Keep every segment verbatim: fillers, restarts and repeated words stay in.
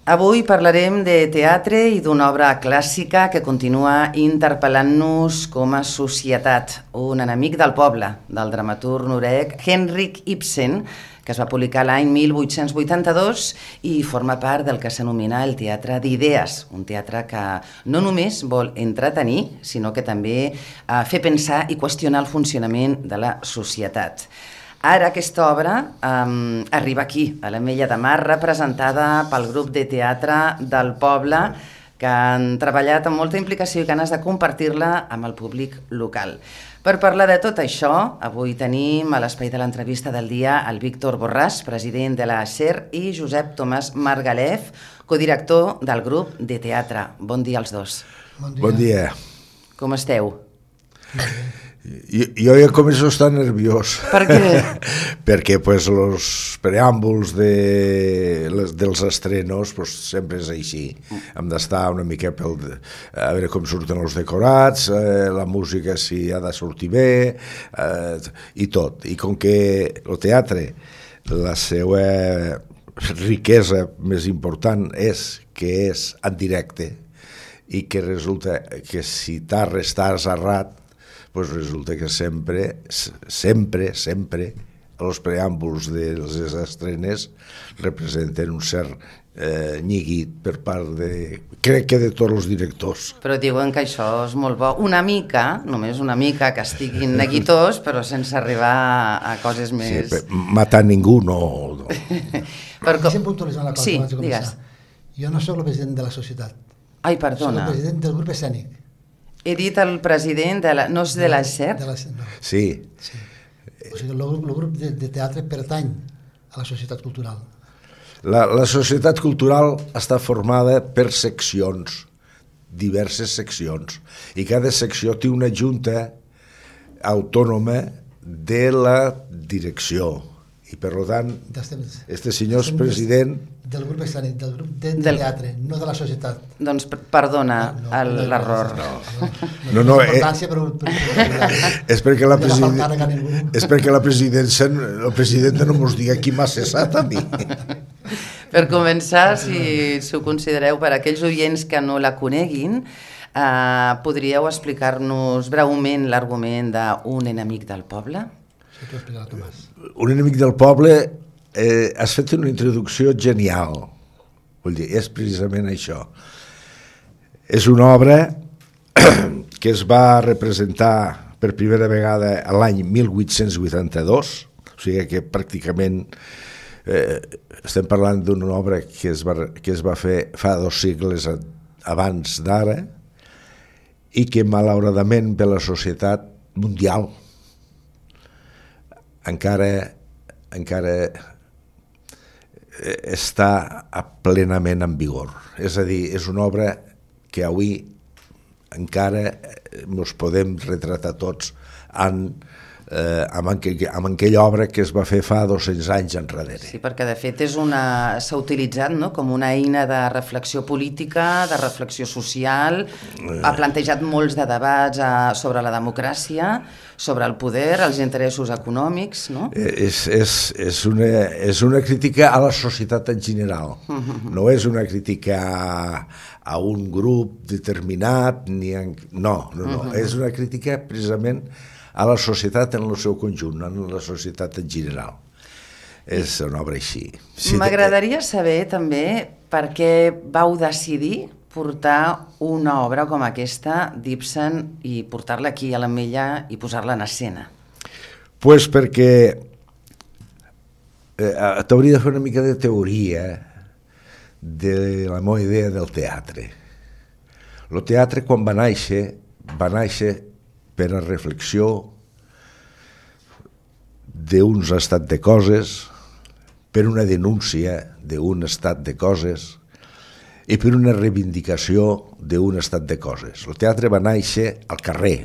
Avui parlarem de teatre i d'una obra clàssica que continua interpel·lant-nos com a societat. Un enemic del poble, del dramaturg noruec Henrik Ibsen, que es va publicar l'any mil vuit-cents vuitanta-dos i forma part del que s'anomena el teatre d'idees, un teatre que no només vol entretenir, sinó que també eh, fer pensar i qüestionar el funcionament de la societat. Ara aquesta obra um, arriba aquí, a l'Ametlla de Mar, representada pel grup de teatre del poble, que han treballat amb molta implicació i ganes de compartir-la amb el públic local. Per parlar de tot això, avui tenim a l'espai de l'entrevista del dia el Víctor Borràs, president de la S E R, i Josep Tomàs Margalef, codirector del grup de teatre. Bon dia als dos. Bon dia. Bon dia. Com esteu? Jo, jo ja començo a estar nerviós. Per què? Perquè pues, els preàmbuls de, les, dels estrenos pues, sempre és així. Hem d'estar una mica pel, a veure com surten els decorats, eh, la música si ha de sortir bé, eh, i tot. I com que el teatre, la seva riquesa més important és que és en directe i que resulta que si t'has estàs errat, pues resulta que sempre, sempre, sempre els preàmbuls de les estrenes representen un cert eh, nyiguit per part de, crec que de tots els directors. Però diuen que això és molt bo. Una mica, només una mica, que estiguin neguitós, però sense arribar a coses més... Sí, matar ningú no... no. Per com... Deixa'm puntualitzar una cosa. Sí, abans de digues. Jo no sóc el president de la societat. Ai, perdona. Soc el president del grup escènic. He dit el president de la... No és de la S E R? De la, no. Sí. sí. O sigui, el, el grup de, de teatre pertany a la societat cultural. La, la societat cultural està formada per seccions, diverses seccions, i cada secció té una junta autònoma de la direcció. I per tant, este senyor és president... Del grup escènic, del grup de, de del... teatre, no de la societat. Doncs perdona no, no, l'error. No, no, no, no, no, no, eh, per, per, per, és perquè la, president... no és perquè la presidència, el president no mos diga qui m'ha cessat a mi. Per començar, si, si ho considereu, per aquells oients que no la coneguin, eh, podríeu explicar-nos breument l'argument d'un enemic del poble? Sí, t'ho explicarà Tomàs. Un enemic del poble... Eh, has fet una introducció genial, vull dir, és precisament això. És una obra que es va representar per primera vegada l'any mil vuit-cents vuitanta-dos, o sigui que pràcticament eh, estem parlant d'una obra que es, va, que es va fer fa dos segles abans d'ara i que malauradament per la societat mundial encara encara està plenament en vigor. És a dir, és una obra que avui encara ens podem retratar tots en, eh, amb, aquell, amb aquella obra que es va fer fa dos-cents anys enrere. Sí, perquè de fet és una... s'ha utilitzat, no?, com una eina de reflexió política, de reflexió social, ha plantejat molts de debats a, sobre la democràcia, sobre el poder, els interessos econòmics, no? És, és, és, una, és una crítica a la societat en general, no és una crítica a, a un grup determinat, ni en, no, no, no, és una crítica precisament a la societat en el seu conjunt, en la societat en general. És una obra així. M'agradaria saber també per què vau decidir portar una obra com aquesta d'Ibsen i portar-la aquí a l'Ametlla i posar-la en escena. Pues perquè eh, t'hauria de fer una mica de teoria de la meva idea del teatre. El teatre, quan va néixer, va néixer per a reflexió d'un estat de coses, per una denúncia d'un estat de coses i per una reivindicació d'un estat de coses. El teatre va néixer al carrer.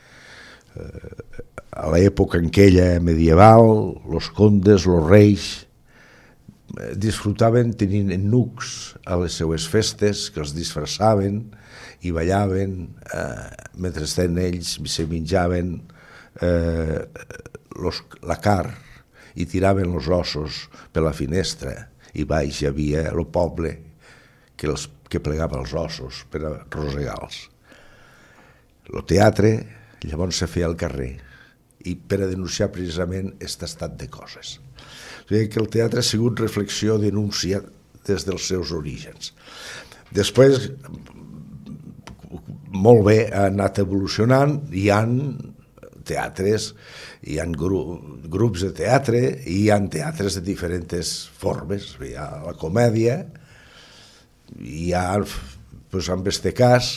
A l'època en aquella medieval, els condes, els reis, disfrutaven tenint nucs a les seues festes, que els disfressaven i ballaven, eh, mentre ells se menjaven eh, los, la carn i tiraven els ossos per la finestra, i baix hi havia el poble que, els, que plegava els ossos per a rosegals. El teatre llavors se feia al carrer i per a denunciar precisament aquest estat de coses. O sigui que el teatre ha sigut reflexió, denúncia des dels seus orígens. Després, molt bé, ha anat evolucionant, hi ha teatres, hi ha gru, grups de teatre i hi ha teatres de diferents formes. Hi ha la comèdia, hi ha, doncs, en aquest cas,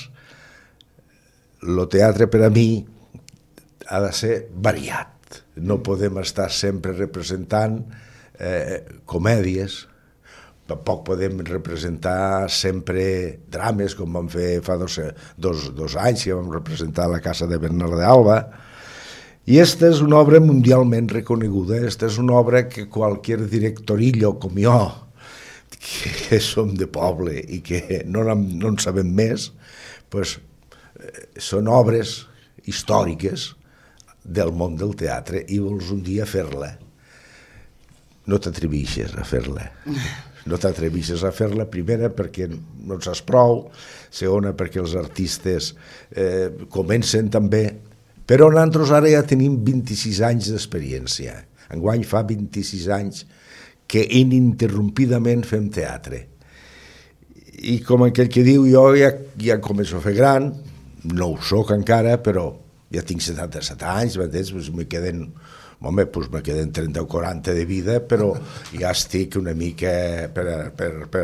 el teatre per a mi ha de ser variat. No podem estar sempre representant eh, comèdies, tampoc podem representar sempre drames, com vam fer fa dos, dos, dos anys, que vam representar la Casa de Bernard d'Alba. I aquesta és una obra mundialment reconeguda, aquesta és una obra que qualsevol directorillo com jo, que som de poble i que no, no en sabem més, pues, són obres històriques del món del teatre i vols un dia fer-la. No t'atreveixes a fer-la. No t'atreveixes a fer-la, primera perquè no en saps prou, segona perquè els artistes eh, comencen també, però nosaltres ara ja tenim vint-i-sis anys d'experiència. Enguany fa vint-i-sis anys que ininterrompidament fem teatre. I com aquell que diu, jo ja, ja començo a fer gran, no ho soc encara, però ja tinc setanta-set anys, m'entens? Pues me queden... Home, doncs me queden trenta o quaranta de vida, però ja estic una mica per... per, per...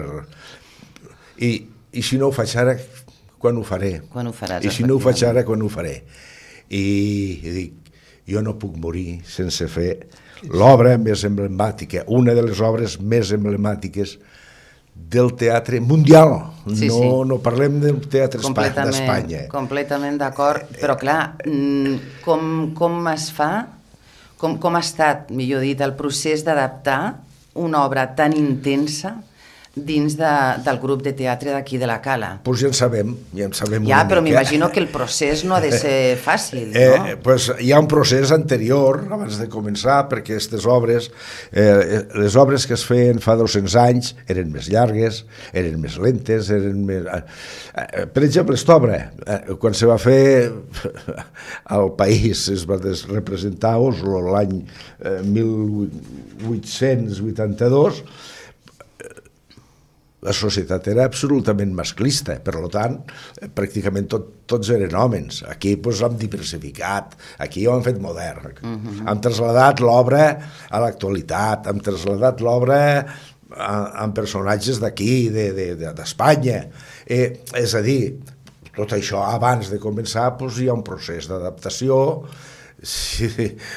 I, I si no ho faig ara, quan ho faré? Quan ho faràs, I si no ho faig ara, quan ho faré? I, i dic, jo no puc morir sense fer l'obra més emblemàtica, una de les obres més emblemàtiques del teatre mundial. Sí, no, sí. no parlem del teatre d'Espanya. Completament d'acord, però clar, com, com es fa... Com, com ha estat, millor dit, el procés d'adaptar una obra tan intensa dins de, del grup de teatre d'aquí de la Cala? Doncs pues ja en sabem, ja en sabem ja, una però mica. m'imagino que el procés no ha de ser fàcil, no? Eh, pues hi ha un procés anterior, abans de començar, perquè aquestes obres, eh, les obres que es feien fa dos-cents anys eren més llargues, eren més lentes, eren més... Eh, per exemple, aquesta obra, eh, quan se va fer al país, es va representar a Oslo l'any eh, mil vuit-cents vuitanta-dos, la societat era absolutament masclista, per tant, pràcticament tot, tots eren homes. Aquí doncs, hem diversificat, aquí ho hem fet modern. Uh-huh. Hem trasladat l'obra a l'actualitat, hem trasladat l'obra amb personatges d'aquí, d'Espanya. Eh, és a dir, tot això abans de començar doncs, hi ha un procés d'adaptació sí,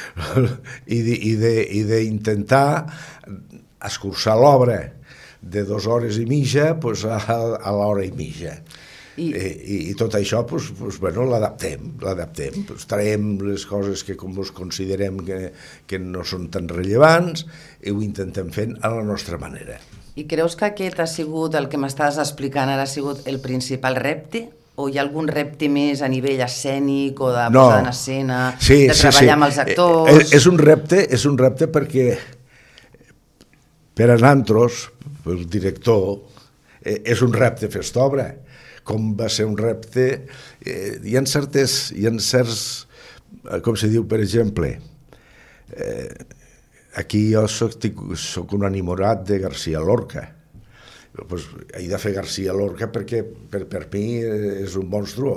i d'intentar escurçar l'obra de dues hores i mitja pues, a, a l'hora i mitja. I, I, i tot això pues, pues, bueno, l'adaptem, l'adaptem. Pues, traiem les coses que com us considerem que, que no són tan rellevants i ho intentem fer a la nostra manera. I creus que aquest ha sigut, el que m'estàs explicant ara, ha sigut el principal repte? O hi ha algun repte més a nivell escènic o de no. posar en escena, sí, de sí, treballar sí. amb els actors? És, és un repte, és un repte perquè per a nosaltres, el director, eh, és un repte fer aquesta obra, com va ser un repte... Eh, hi ha certes, hi ha certs, com se diu, per exemple, eh, aquí jo soc, soc un enamorat de García Lorca. Pues, he de fer García Lorca perquè per, per mi és un monstruo.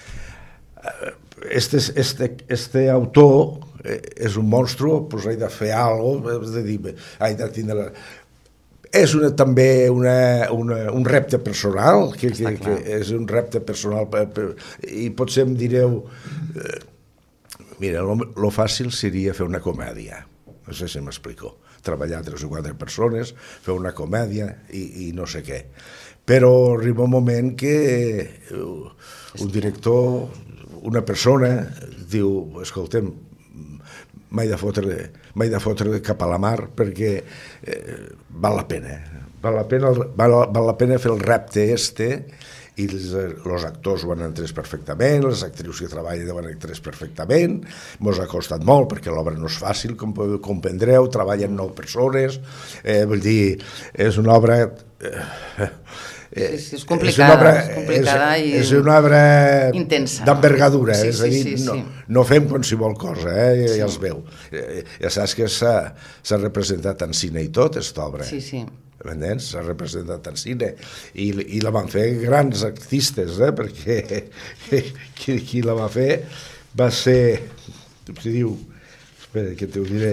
Este, este, este autor és un monstruo, pues he de fer alguna cosa, de dir, he de tindre... És una, també una, una, un repte personal, que, que, que és un repte personal, per, per, i potser em direu, eh, mira, lo, lo fàcil seria fer una comèdia, no sé si m'explico, treballar tres o quatre persones, fer una comèdia i, i no sé què. Però arriba un moment que un director, una persona, diu, escoltem, m'he de fotre, m'he de fotre cap a la mar perquè eh, val la pena. Val la pena, val, val la pena fer el repte este i els, els actors ho han entès perfectament, les actrius que treballen ho han entès perfectament, mos ha costat molt perquè l'obra no és fàcil, com comprendreu, treballen nou persones, eh, vull dir, és una obra... Eh, Sí, sí, és complicada, és, obra, és complicada és, i és una obra intensa, d'envergadura, sí, és a dir, sí, sí, no, sí. no fem qualsevol cosa, eh? Ja, Sí. ja els veu. Ja saps que s'ha representat en cine i tot, aquesta obra. Sí, sí. M'entens? S'ha representat en cine i, i la van fer grans artistes, eh? Perquè qui, qui la va fer va ser, com se diu, espera que t'ho diré,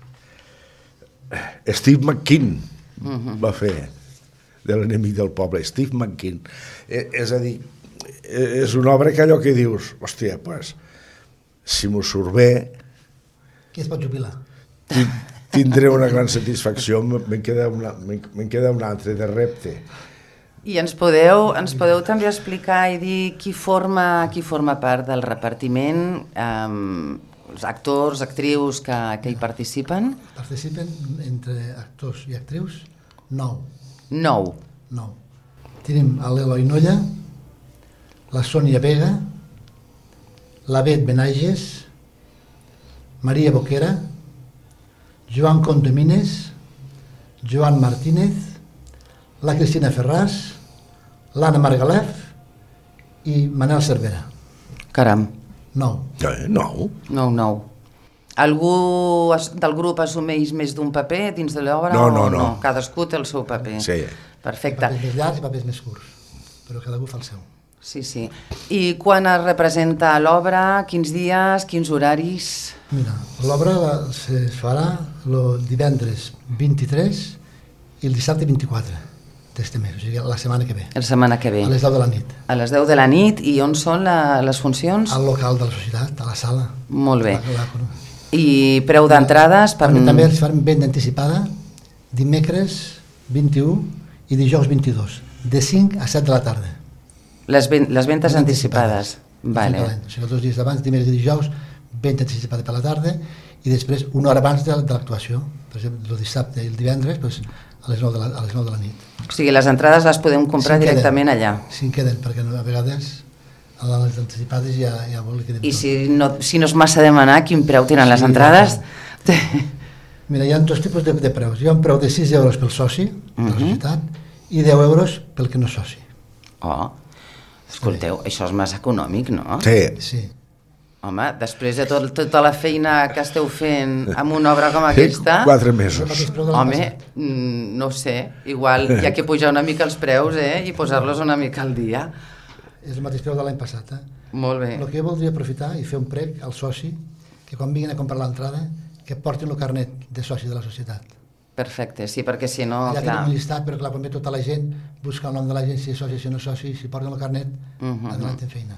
Steve McQueen uh-huh. va fer de l'enemic del poble, Steve McQueen. Eh, és a dir, és una obra que allò que dius, hòstia, pues, si m'ho surt bé... Qui es pot jubilar? Tindré una gran satisfacció, me'n queda, una, me'n queda un altre de repte. I ens podeu, ens podeu també explicar i dir qui forma, qui forma part del repartiment, eh, els actors, actrius que, que hi participen? Participen entre actors i actrius nou. Nou. Nou. Tenim a l'Eloi Nolla, la Sònia Vega, la Bet Benages, Maria Boquera, Joan Condomines, Joan Martínez, la Cristina Ferràs, l'Anna Margalef i Manel Cervera. Caram. Nou. Eh, nou. Nou, nou. Algú del grup assumeix més d'un paper dins de l'obra? No, no, o no, no. Cadascú té el seu paper. Sí. Perfecte. Papers més llargs i papers més curts, però cadascú fa el seu. Sí, sí. I quan es representa l'obra, quins dies, quins horaris? Mira, l'obra se farà el divendres vint-i-tres i el dissabte vint-i-quatre d'este mes, o sigui, la setmana que ve. La setmana que ve. A les deu de la nit. A les deu de la nit. I on són la, les funcions? Al local de la societat, a la sala. Molt bé. La, la, I preu d'entrades? Per... També, també els farem venda anticipada dimecres vint-i-u i dijous vint-i-dos, de cinc a set de la tarda. Les, ven les ventes anticipades. anticipades. Vale. O sigui, dos dies abans, dimecres i dijous, venda anticipada per la tarda i després una hora abans de, de l'actuació. Per exemple, el dissabte i el divendres pues, a les nou de la, a les nou de la nit. O sigui, les entrades les podem comprar Si directament queden, allà. Si en queden, perquè a vegades a les anticipades ja, ja vol que quedem I tot. si no, si no és massa demanar, quin preu tenen les Sí, entrades? ja, Mira, hi ha dos tipus de, de preus. Hi ha un preu de sis euros pel soci de la societat i deu euros pel que no és soci. Oh, escolteu, això és massa econòmic, no? Sí. Sí. Home, després de tot, tota la feina que esteu fent amb una obra com aquesta... Quatre És el mesos. mateix preu de l'any Home, passat. mm, no ho sé, igual hi ha que pujar una mica els preus, eh? I posar-los una mica al dia. És el mateix preu de l'any passat. Eh? Molt bé. El que jo voldria aprofitar i fer un prec al soci, que quan vinguin a comprar l'entrada, que portin el carnet de soci de la societat. Perfecte, sí, perquè si no, Ja clar... tenim un llistat, però clar, quan ve tota la gent, busca el nom de la gent, si és soci, si no és soci, si porten el carnet, uh Mhm. -huh. adelant en feina.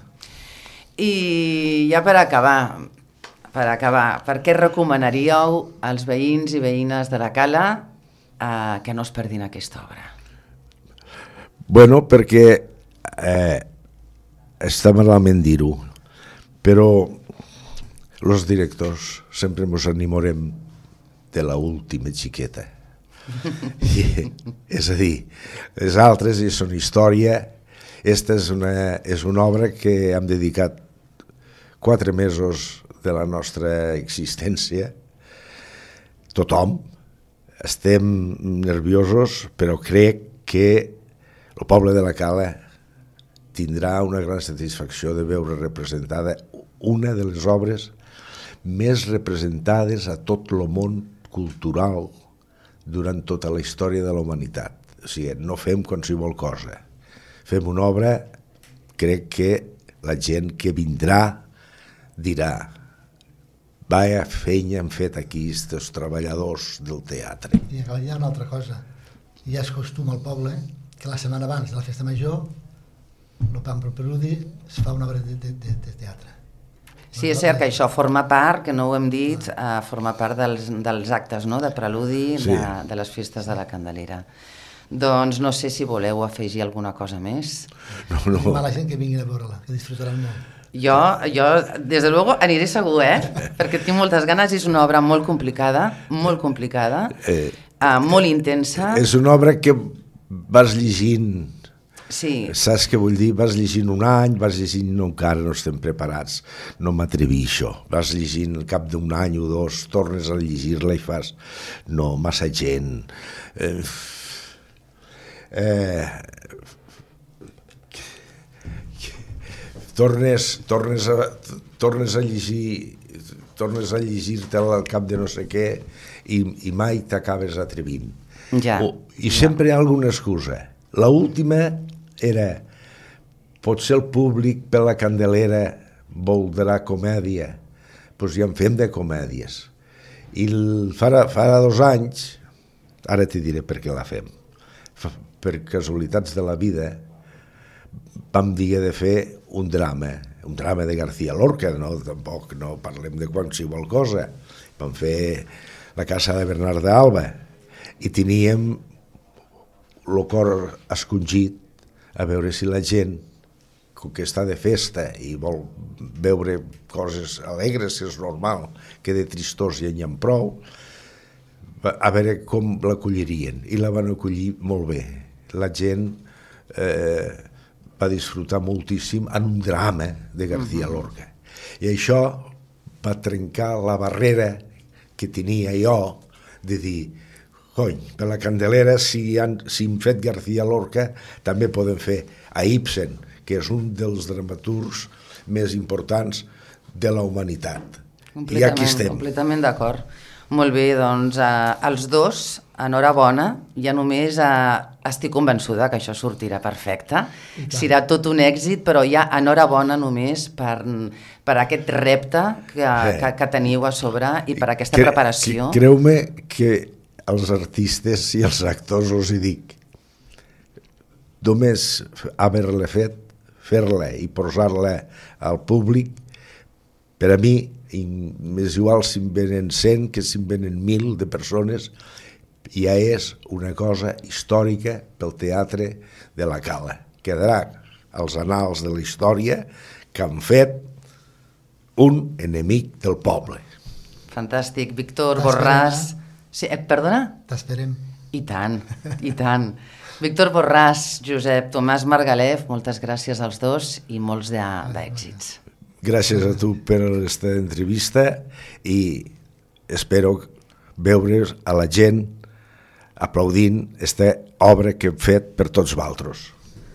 I ja per acabar, per acabar, per què recomanaríeu als veïns i veïnes de la Cala eh, que no es perdin aquesta obra? Bueno, perquè eh, està malament dir-ho, però els directors sempre ens animarem de la última xiqueta. I, és a dir, les altres ja són història. Esta és una, és una obra que hem dedicat quatre mesos de la nostra existència. Tothom estem nerviosos, però crec que el poble de la Cala tindrà una gran satisfacció de veure representada una de les obres més representades a tot el món cultural durant tota la història de la humanitat. O sigui, no fem qualsevol cosa. Fem una obra, crec que la gent que vindrà dirà vaya feina han fet aquí els treballadors del teatre. I hi ha una altra cosa. Ja és costum al poble que la setmana abans de la festa major, el Pam per Preludi, es fa una obra de, de, de, de teatre. Sí, és cert que això forma part, que no ho hem dit, uh, forma part dels, dels actes, no?, de preludi Sí. de, de les festes de la Candelera. Doncs no sé si voleu afegir alguna cosa més. No, Anima no. a la gent que vinguin a veure-la, que disfrutaran molt. Jo, jo, des de luego, aniré segur, eh? Perquè tinc moltes ganes, és una obra molt complicada, molt complicada, Eh, uh, molt intensa. És una obra que vas llegint, Sí, saps què vull dir? Vas llegint un any, vas llegint, no, encara no estem preparats, no m'atrevi això. Vas llegint al cap d'un any o dos, tornes a llegir-la i fas, no, massa gent. Eh, eh, tornes, tornes, a, tornes a llegir tornes a llegir-te al cap de no sé què i, i mai t'acabes atrevint. Ja, o, I sempre hi ha alguna excusa. L'última era potser el públic per la Candelera voldrà comèdia, doncs ja en fem de comèdies. I el, farà, farà dos anys, ara t'hi diré per què la fem, per casualitats de la vida vam dir de fer un drama, un drama de García Lorca, no, tampoc no parlem de qualsevol cosa. Vam fer La casa de Bernard d'Alba i teníem el cor escongit a veure si la gent, com que està de festa i vol veure coses alegres, que és normal, que de tristors ja n'hi ha prou, a veure com l'acollirien. I la van acollir molt bé. La gent eh, va disfrutar moltíssim en un drama de García Lorca. I això va trencar la barrera que tenia jo de dir, cony, per la Candelera, si han, si hem fet García Lorca, també podem fer a Ibsen, que és un dels dramaturgs més importants de la humanitat. I aquí estem. Completament d'acord. Molt bé, doncs eh, els dos, enhorabona, ja només eh, estic convençuda que això sortirà perfecte, serà tot un èxit, però ja enhorabona només per, per aquest repte que, sí. que, que teniu a sobre i per aquesta Cre preparació. Que, creu-me que els artistes i els actors us hi dic, només haver-la fet, fer-la i posar-la al públic, per a mi, més igual si en venen cent que si en venen mil de persones, ja és una cosa històrica pel teatre de la Cala. Quedarà als anals de la història que han fet un enemic del poble. Fantàstic. Víctor Borràs... Sí, eh, perdona? T'esperem. I tant, i tant. Víctor Borràs, Josep Tomàs Margalef, moltes gràcies als dos i molts d'èxits. Gràcies a tu per aquesta entrevista i espero veure a la gent aplaudint aquesta obra que hem fet per tots vosaltres.